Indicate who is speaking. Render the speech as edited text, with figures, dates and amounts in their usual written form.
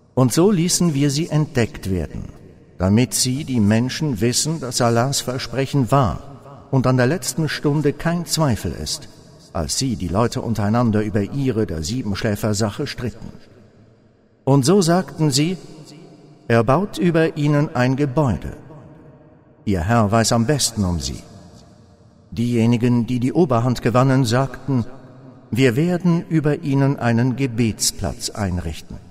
Speaker 1: Und so ließen wir sie entdeckt werden, damit sie, die Menschen, wissen, dass Allahs Versprechen wahr und an der letzten Stunde kein Zweifel ist, als sie, die Leute untereinander, über ihre, der Siebenschläfer-Sache stritten. Und so sagten sie, er baut über ihnen ein Gebäude. Ihr Herr weiß am besten um sie. Diejenigen, die die Oberhand gewannen, sagten, wir werden über ihnen einen Gebetsplatz einrichten.